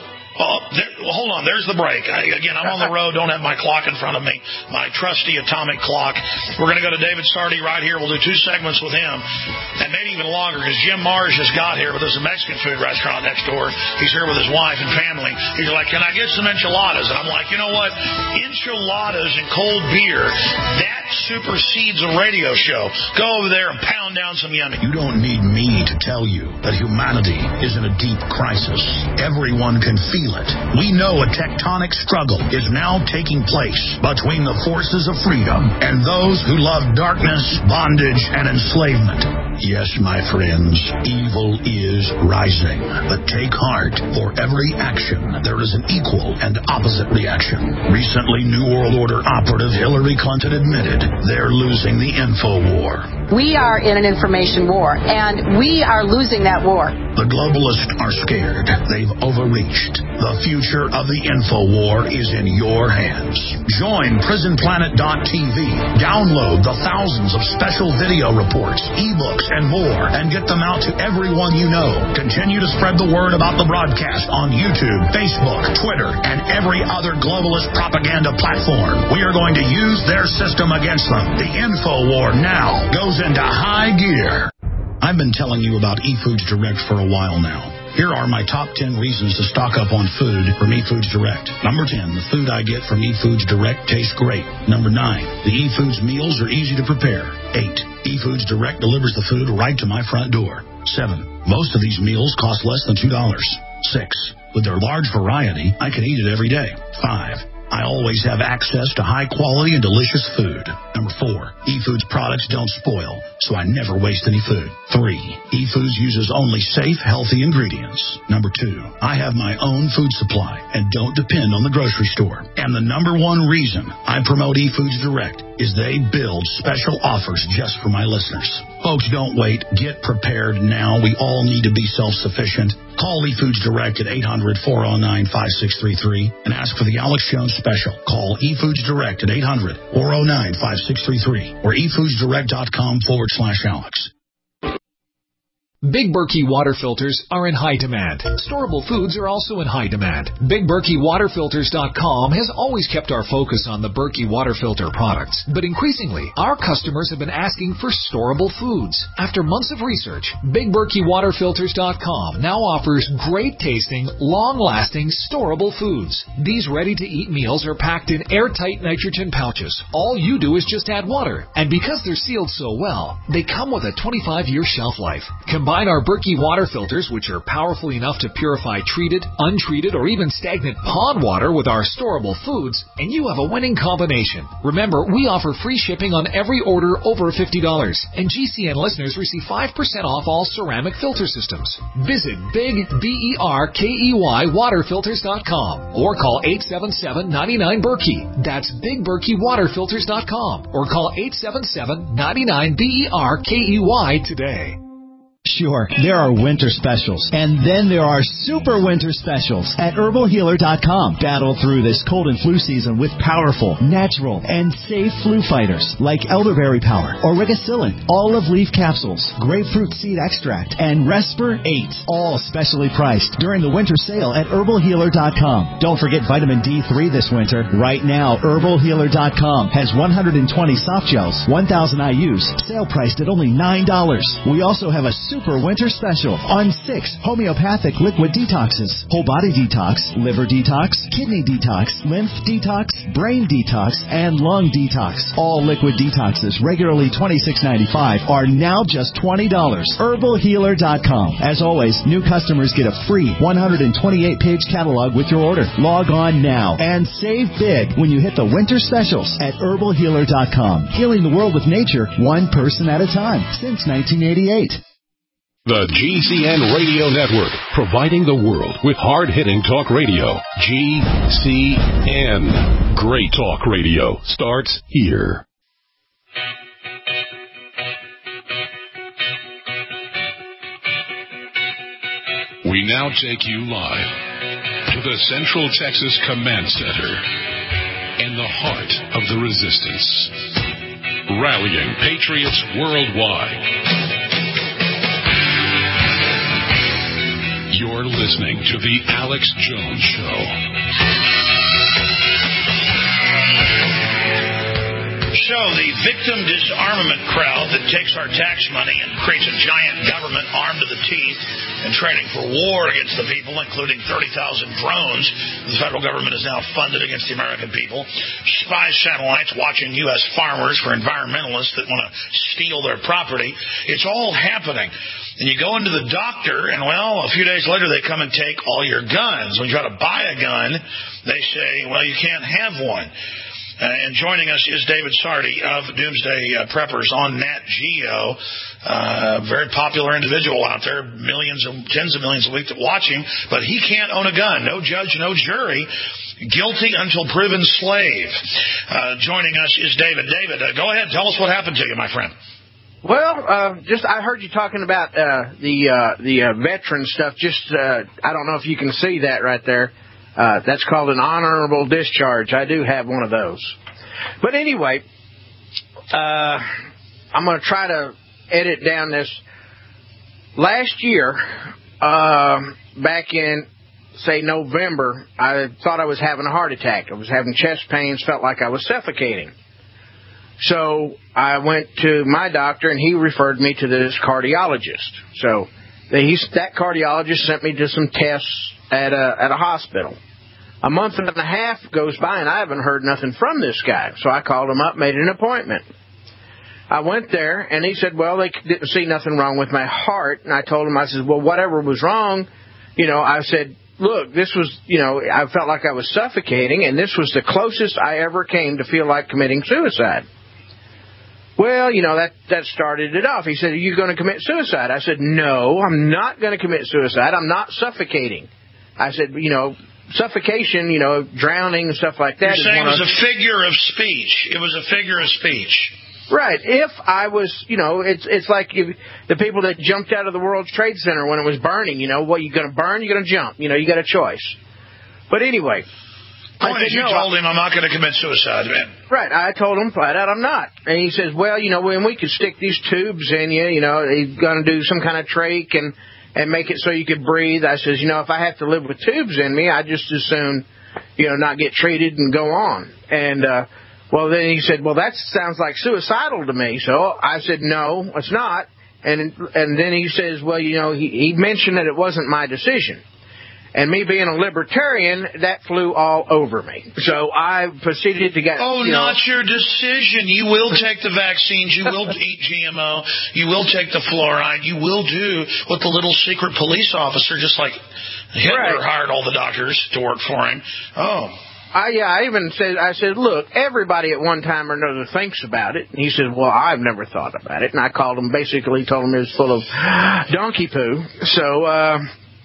Hold on. There's the break. Again, I'm on the road. Don't have my clock in front of me. My trusty atomic clock. We're going to go to David Sardi right here. We'll do 2 segments with him, and maybe even longer because Jim Marsh has got here, but there's a Mexican food restaurant next door. He's here with his wife and family. He's like, can I get some enchiladas? And I'm like, you know what? Enchiladas and cold beer, that supersedes a radio show. Go over there and pound down some yummy. You don't need me to tell you that humanity is in a deep crisis. Everyone can feel it. We know a tectonic struggle is now taking place between the forces of freedom and those who love darkness, bondage, and enslavement. Yes, my friends, evil is rising. But take heart. For every action, there is an equal and opposite reaction. Recently, New World Order operative Hillary Clinton admitted they're losing the info war. We are in an information war, and we are losing that war. The globalists are scared. They've overreached. The future of the info war is in your hands. Join PrisonPlanet.tv. Download the thousands of special video reports, ebooks, and more, and get them out to everyone you know. Continue to spread the word about the broadcast on YouTube, Facebook, Twitter, and every other globalist propaganda platform. We are going to use their system against them. The info war now goes into high gear. I've been telling you about eFoods Direct for a while now. Here are my top 10 reasons to stock up on food from eFoods Direct. Number 10, the food I get from eFoods Direct tastes great. Number 9, the eFoods meals are easy to prepare. 8, eFoods Direct delivers the food right to my front door. 7, most of these meals cost less than $2. 6, with their large variety, I can eat it every day. 5, I always have access to high-quality and delicious food. Number 4, eFoods products don't spoil, so I never waste any food. 3, eFoods uses only safe, healthy ingredients. Number 2, I have my own food supply and don't depend on the grocery store. And the number one reason I promote eFoods Direct is they build special offers just for my listeners. Folks, don't wait. Get prepared now. We all need to be self-sufficient. Call eFoods Direct at 800-409-5633 and ask for the Alex Jones special. Call eFoods Direct at 800-409-5633 or efoodsdirect.com/Alex. Big Berkey water filters are in high demand. Storable foods are also in high demand. BigBerkeyWaterFilters.com has always kept our focus on the Berkey water filter products, but increasingly, our customers have been asking for storable foods. After months of research, BigBerkeyWaterFilters.com now offers great-tasting, long-lasting, storable foods. These ready-to-eat meals are packed in airtight nitrogen pouches. All you do is just add water, and because they're sealed so well, they come with a 25-year shelf life. Combine our Berkey water filters, which are powerful enough to purify treated, untreated, or even stagnant pond water with our storable foods, and you have a winning combination. Remember, we offer free shipping on every order over $50, and GCN listeners receive 5% off all ceramic filter systems. Visit BigBerkeyWaterFilters.com or call 877-99-BERKEY. That's BigBerkeyWaterFilters.com or call 877-99-BERKEY today. Sure, there are winter specials, and then there are super winter specials at HerbalHealer.com. Battle through this cold and flu season with powerful, natural, and safe flu fighters like elderberry power, Origacillin, olive leaf capsules, grapefruit seed extract, and Resper 8, all specially priced during the winter sale at HerbalHealer.com. Don't forget vitamin D3 this winter. Right now, HerbalHealer.com has 120 soft gels, 1,000 IUs, sale priced at only $9. We also have a super winter special on 6 homeopathic liquid detoxes: whole body detox, liver detox, kidney detox, lymph detox, brain detox, and lung detox. All liquid detoxes, regularly $26.95, are now just $20. HerbalHealer.com. As always, new customers get a free 128-page catalog with your order. Log on now and save big when you hit the winter specials at HerbalHealer.com. Healing the world with nature, one person at a time, since 1988. The GCN Radio Network, providing the world with hard-hitting talk radio. GCN. Great talk radio starts here. We now take you live to the Central Texas Command Center in the heart of the resistance. Rallying patriots worldwide. You're listening to The Alex Jones Show. So the victim disarmament crowd that takes our tax money and creates a giant government armed to the teeth and training for war against the people, including 30,000 drones the federal government has now funded against the American people, spy satellites watching U.S. farmers for environmentalists that want to steal their property. It's all happening. And you go into the doctor, and, well, a few days later they come and take all your guns. When you try to buy a gun, they say, well, you can't have one. And joining us is David Sardi of Doomsday Preppers on Nat Geo. Very popular individual out there, tens of millions a week that watch him, but he can't own a gun. No judge, no jury. Guilty until proven slave. Joining us is David. David, go ahead. Tell us what happened to you, my friend. Well, I heard you talking about the veteran stuff. I don't know if you can see that right there. That's called an honorable discharge. I do have one of those. But anyway, I'm going to try to edit down this. Last year, back in, say, November, I thought I was having a heart attack. I was having chest pains, felt like I was suffocating. So I went to my doctor, and he referred me to this cardiologist. So that cardiologist sent me to some tests at a hospital. A month and a half goes by, and I haven't heard nothing from this guy. So I called him up, made an appointment. I went there, and he said, well, they didn't see nothing wrong with my heart. And I told him, I said, well, whatever was wrong, I said, look, this was, I felt like I was suffocating, and this was the closest I ever came to feel like committing suicide. Well, that started it off. He said, are you going to commit suicide? I said, no, I'm not going to commit suicide. I'm not suffocating. I said, suffocation, drowning and stuff like that. You're saying it was a figure of speech. It was a figure of speech. Right. If I was, it's like the people that jumped out of the World Trade Center when it was burning, what, you going to burn, you're going to jump. You got a choice. But anyway. You told him I'm not going to commit suicide, man. Right. I told him flat out I'm not. And he says, well, when we could stick these tubes in you, he's going to do some kind of trach and make it so you could breathe. I says, if I have to live with tubes in me, I'd just as soon, not get treated and go on. And, well, then he said, well, that sounds like suicidal to me. So I said, no, it's not. And then he says, well, he mentioned that it wasn't my decision. And me being a libertarian, that flew all over me. So I proceeded to get... not your decision. You will take the vaccines. You will eat GMO. You will take the fluoride. You will do what the little secret police officer, just like Hitler hired all the doctors to work for him. I even said, look, everybody at one time or another thinks about it. And he said, well, I've never thought about it. And I told him it was full of donkey poo. So...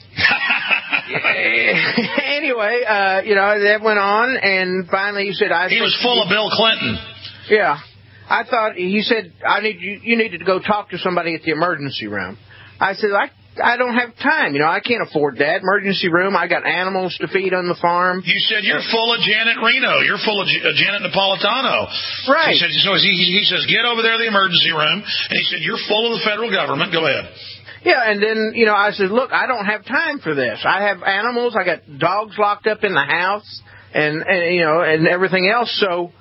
anyway, that went on, and finally he said, he was full of Bill Clinton. Yeah. He said, you needed to go talk to somebody at the emergency room. I said, I don't have time. I can't afford that. Emergency room, I got animals to feed on the farm. You said you're full of Janet Reno. You're full of Janet Napolitano. Right. He says, get over there to the emergency room. And he said, you're full of the federal government. Go ahead. Yeah, and then, I said, look, I don't have time for this. I have animals. I got dogs locked up in the house and everything else. So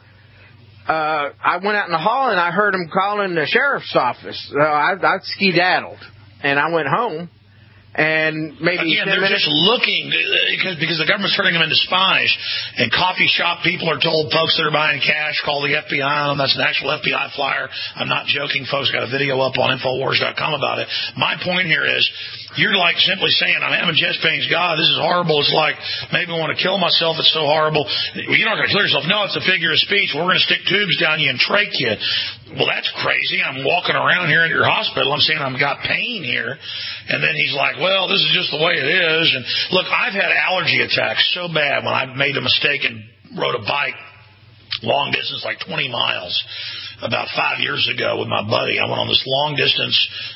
I went out in the hall, and I heard him calling the sheriff's office. I skedaddled, and I went home. And maybe again, they're just looking because the government's turning them into spies. And coffee shop people are told folks that are buying cash, call the FBI on them. That's an actual FBI flyer. I'm not joking, folks. I got a video up on Infowars.com about it. My point here is you're like simply saying, I'm having chest pains. God, this is horrible. It's like maybe I want to kill myself. It's so horrible. You're not going to kill yourself. No, it's a figure of speech. We're going to stick tubes down you and trach you. Well, that's crazy. I'm walking around here at your hospital. I'm saying I've got pain here. And then he's like, well, this is just the way it is. And look, I've had allergy attacks so bad when I made a mistake and rode a bike long distance, like 20 miles, about 5 years ago with my buddy. I went on this long distance,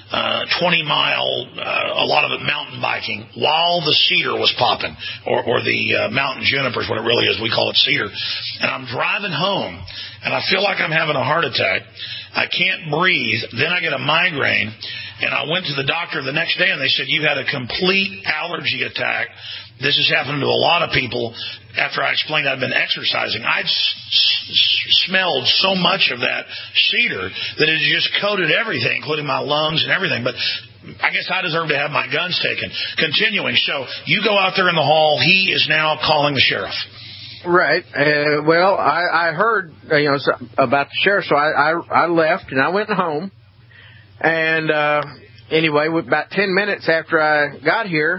20-mile, a lot of it mountain biking, while the cedar was popping, or the mountain junipers, what it really is. We call it cedar. And I'm driving home, and I feel like I'm having a heart attack. I can't breathe. Then I get a migraine. And I went to the doctor the next day, and they said, you had a complete allergy attack. This has happened to a lot of people. After I explained I'd been exercising, I'd smelled so much of that cedar that it just coated everything, including my lungs and everything. But I guess I deserve to have my guns taken. Continuing, so you go out there in the hall. He is now calling the sheriff. Right. Well, I heard about the sheriff, so I left, and I went home. And anyway, about 10 minutes after I got here,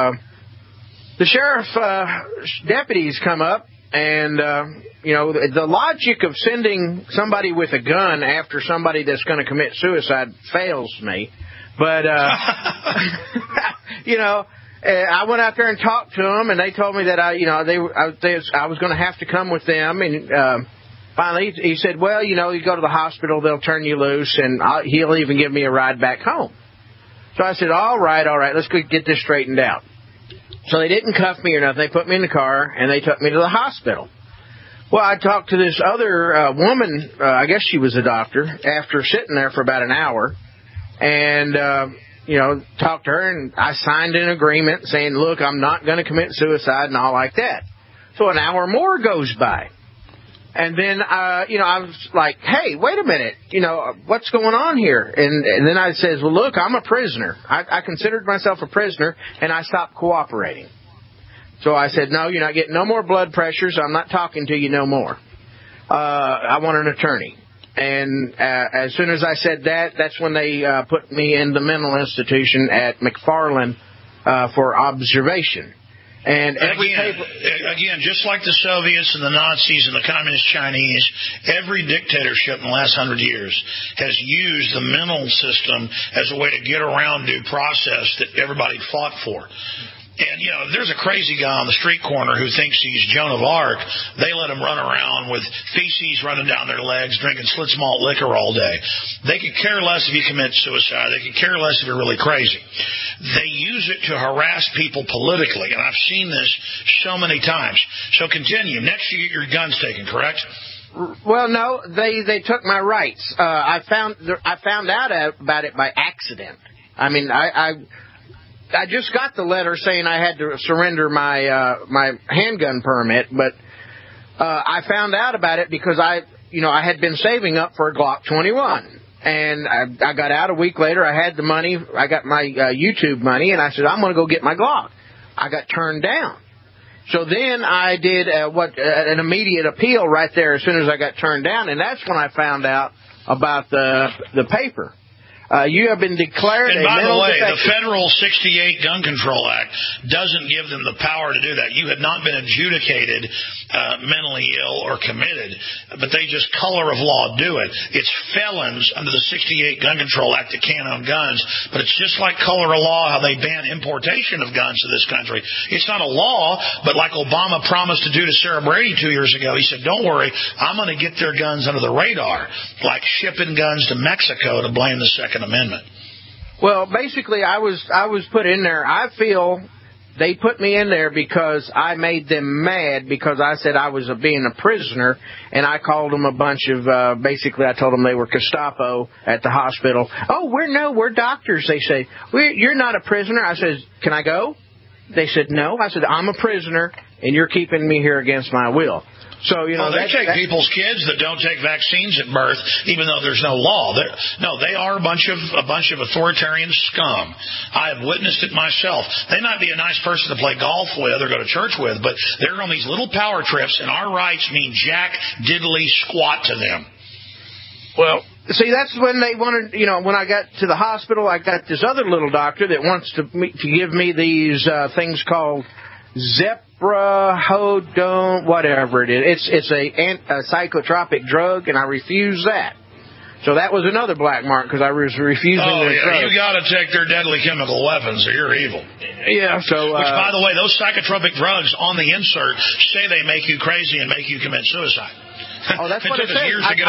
the sheriff deputies come up, and the logic of sending somebody with a gun after somebody that's going to commit suicide fails me. But I went out there and talked to them, and they told me that I was going to have to come with them, and finally, he said, well, you go to the hospital, they'll turn you loose, and he'll even give me a ride back home. So I said, all right, let's go get this straightened out. So they didn't cuff me or nothing. They put me in the car, and they took me to the hospital. Well, I talked to this other woman, I guess she was a doctor, after sitting there for about an hour, and, talked to her, and I signed an agreement saying, look, I'm not going to commit suicide and all like that. So an hour more goes by. And then, I was like, hey, wait a minute, what's going on here? And then I says, well, look, I'm a prisoner. I considered myself a prisoner, and I stopped cooperating. So I said, no, you're not getting no more blood pressures. I'm not talking to you no more. I want an attorney. And as soon as I said that, that's when they put me in the mental institution at McFarland for observation. And again, just like the Soviets and the Nazis and the Communist Chinese, every dictatorship in the last 100 years has used the mental system as a way to get around due process that everybody fought for. And, there's a crazy guy on the street corner who thinks he's Joan of Arc. They let him run around with feces running down their legs, drinking Schlitz malt liquor all day. They could care less if you commit suicide. They could care less if you're really crazy. They use it to harass people politically, and I've seen this so many times. So continue. Next, you get your guns taken, correct? Well, no, they took my rights. I found out about it by accident. I mean, I just got the letter saying I had to surrender my handgun permit, but I found out about it because I had been saving up for a Glock 21, and I got out a week later. I had the money. I got my YouTube money, and I said, I'm going to go get my Glock. I got turned down. So then I did an immediate appeal right there as soon as I got turned down, and that's when I found out about the paper. You have been declared and a by mental the way, defective. The Federal 68 Gun Control Act doesn't give them the power to do that. You had not been adjudicated mentally ill or committed, but they just color of law do it. It's felons under the 68 Gun Control Act that can't own guns, but it's just like color of law how they ban importation of guns to this country. It's not a law, but like Obama promised to do to Sarah Brady 2 years ago, he said, don't worry, I'm going to get their guns under the radar, like shipping guns to Mexico to blame the Second Amendment. Well, basically, I was put in there. I feel they put me in there because I made them mad because I said I was being a prisoner, and I called them a bunch of, basically I told them they were Gestapo at the hospital. Oh, we're doctors, they say. You're not a prisoner. I said, can I go? They said, no. I said, I'm a prisoner, and you're keeping me here against my will. So, they take people's kids that don't take vaccines at birth, even though there's no law. They are a bunch of authoritarian scum. I have witnessed it myself. They might be a nice person to play golf with or go to church with, but they're on these little power trips, and our rights mean jack diddly squat to them. Well, see, that's when they wanted, when I got to the hospital, I got this other little doctor that wants to give me these things called Zeprahodone, whatever it is. It's a psychotropic drug, and I refuse that. So that was another black mark because I was refusing their drug. You got to take their deadly chemical weapons or you're evil. Yeah, so... Which, by the way, those psychotropic drugs on the insert say they make you crazy and make you commit suicide. Oh, that's what it says. Years to get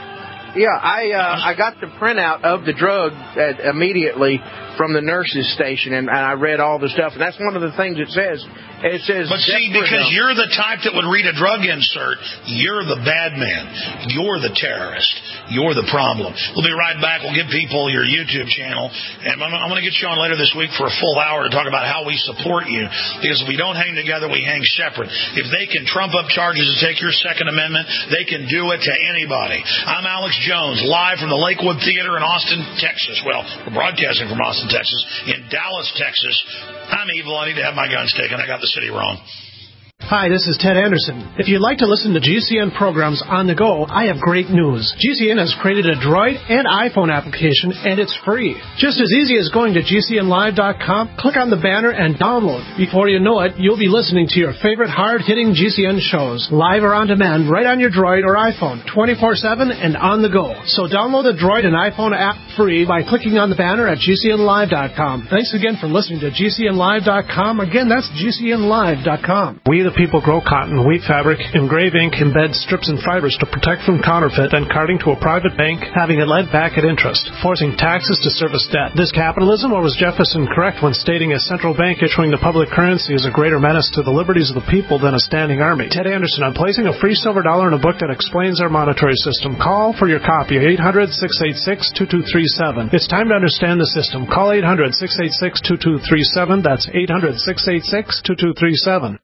I got the printout of the drug immediately from the nurse's station, and I read all the stuff, and that's one of the things it says. It says, but see, because you're the type that would read a drug insert, you're the bad man. You're the terrorist. You're the problem. We'll be right back. We'll give people your YouTube channel, and I'm going to get you on later this week for a full hour to talk about how we support you, because if we don't hang together, we hang separate. If they can trump up charges and take your Second Amendment, they can do it to anybody. I'm Alex Jones, live from the Lakewood Theater in Austin, Texas. Well, we're broadcasting from Austin, Texas. In Dallas, Texas, I'm evil. I need to have my guns taken. I got the city wrong. Hi, this is Ted Anderson. If you'd like to listen to GCN programs on the go, I have great news. GCN has created a Droid and iPhone application, and it's free. Just as easy as going to GCNlive.com, click on the banner, and download. Before you know it, you'll be listening to your favorite hard-hitting GCN shows, live or on demand, right on your Droid or iPhone, 24/7 and on the go. So download the Droid and iPhone app free by clicking on the banner at GCNlive.com. Thanks again for listening to GCNlive.com. Again, that's GCNlive.com. We, the people, grow cotton, wheat fabric, engrave ink, embed strips and fibers to protect from counterfeit and carting to a private bank, having it lent back at interest, forcing taxes to service debt. This capitalism, or was Jefferson correct when stating a central bank issuing the public currency is a greater menace to the liberties of the people than a standing army? Ted Anderson, I'm placing a free silver dollar in a book that explains our monetary system. Call for your copy, 800-686-2237. It's time to understand the system. Call 800-686-2237. That's 800-686-2237.